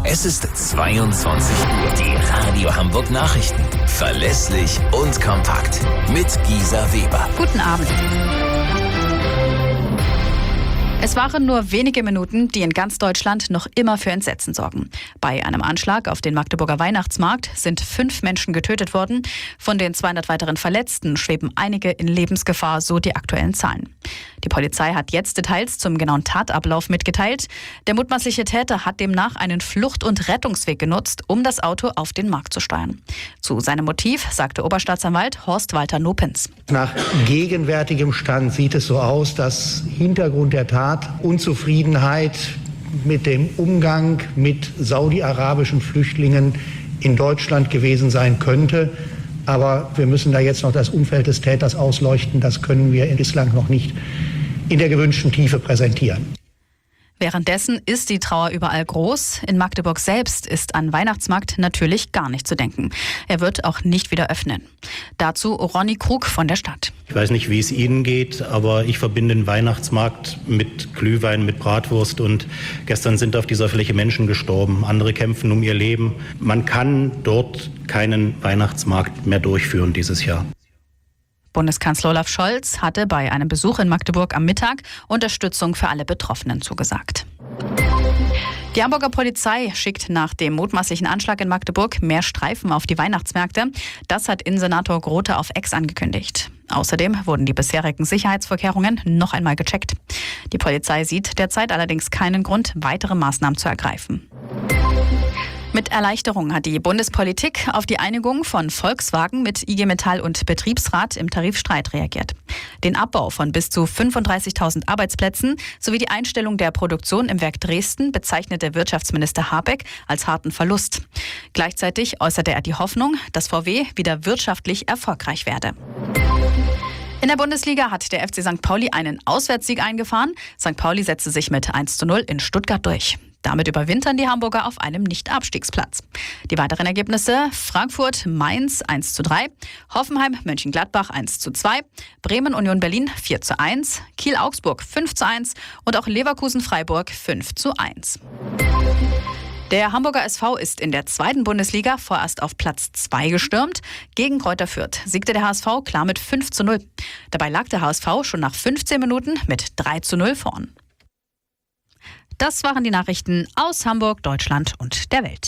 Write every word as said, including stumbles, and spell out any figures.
Es ist zweiundzwanzig Uhr. Die Radio Hamburg Nachrichten. Verlässlich und kompakt. Mit Gisa Weber. Guten Abend. Es waren nur wenige Minuten, die in ganz Deutschland noch immer für Entsetzen sorgen. Bei einem Anschlag auf den Magdeburger Weihnachtsmarkt sind fünf Menschen getötet worden. Von den zweihundert weiteren Verletzten schweben einige in Lebensgefahr, so die aktuellen Zahlen. Die Polizei hat jetzt Details zum genauen Tatablauf mitgeteilt. Der mutmaßliche Täter hat demnach einen Flucht- und Rettungsweg genutzt, um das Auto auf den Markt zu steuern. Zu seinem Motiv sagte Oberstaatsanwalt Horst Walter Nopens. Nach gegenwärtigem Stand sieht es so aus, dass Hintergrund der Tat Unzufriedenheit mit dem Umgang mit saudi-arabischen Flüchtlingen in Deutschland gewesen sein könnte. Aber wir müssen da jetzt noch das Umfeld des Täters ausleuchten. Das können wir bislang noch nicht in der gewünschten Tiefe präsentieren. Währenddessen ist die Trauer überall groß. In Magdeburg selbst ist an Weihnachtsmarkt natürlich gar nicht zu denken. Er wird auch nicht wieder öffnen. Dazu Ronny Krug von der Stadt. Ich weiß nicht, wie es Ihnen geht, aber ich verbinde den Weihnachtsmarkt mit Glühwein, mit Bratwurst, und gestern sind auf dieser Fläche Menschen gestorben. Andere kämpfen um ihr Leben. Man kann dort keinen Weihnachtsmarkt mehr durchführen dieses Jahr. Bundeskanzler Olaf Scholz hatte bei einem Besuch in Magdeburg am Mittag Unterstützung für alle Betroffenen zugesagt. Die Hamburger Polizei schickt nach dem mutmaßlichen Anschlag in Magdeburg mehr Streifen auf die Weihnachtsmärkte. Das hat Innensenator Grote auf X angekündigt. Außerdem wurden die bisherigen Sicherheitsvorkehrungen noch einmal gecheckt. Die Polizei sieht derzeit allerdings keinen Grund, weitere Maßnahmen zu ergreifen. Mit Erleichterung hat die Bundespolitik auf die Einigung von Volkswagen mit I G Metall und Betriebsrat im Tarifstreit reagiert. Den Abbau von bis zu fünfunddreißigtausend Arbeitsplätzen sowie die Einstellung der Produktion im Werk Dresden bezeichnete Wirtschaftsminister Habeck als harten Verlust. Gleichzeitig äußerte er die Hoffnung, dass V W wieder wirtschaftlich erfolgreich werde. In der Bundesliga hat der F C Sankt Pauli einen Auswärtssieg eingefahren. Sankt Pauli setzte sich mit eins zu null in Stuttgart durch. Damit überwintern die Hamburger auf einem Nicht-Abstiegsplatz. Die weiteren Ergebnisse: Frankfurt, Mainz eins zu drei, Hoffenheim, Mönchengladbach eins zu zwei, Bremen, Union Berlin vier zu eins, Kiel, Augsburg fünf zu eins und auch Leverkusen, Freiburg fünf zu eins. Der Hamburger S V ist in der zweiten Bundesliga vorerst auf Platz zwei gestürmt. Gegen Kräuter Fürth siegte der H S V klar mit fünf zu null. Dabei lag der H S V schon nach fünfzehn Minuten mit drei zu null vorn. Das waren die Nachrichten aus Hamburg, Deutschland und der Welt.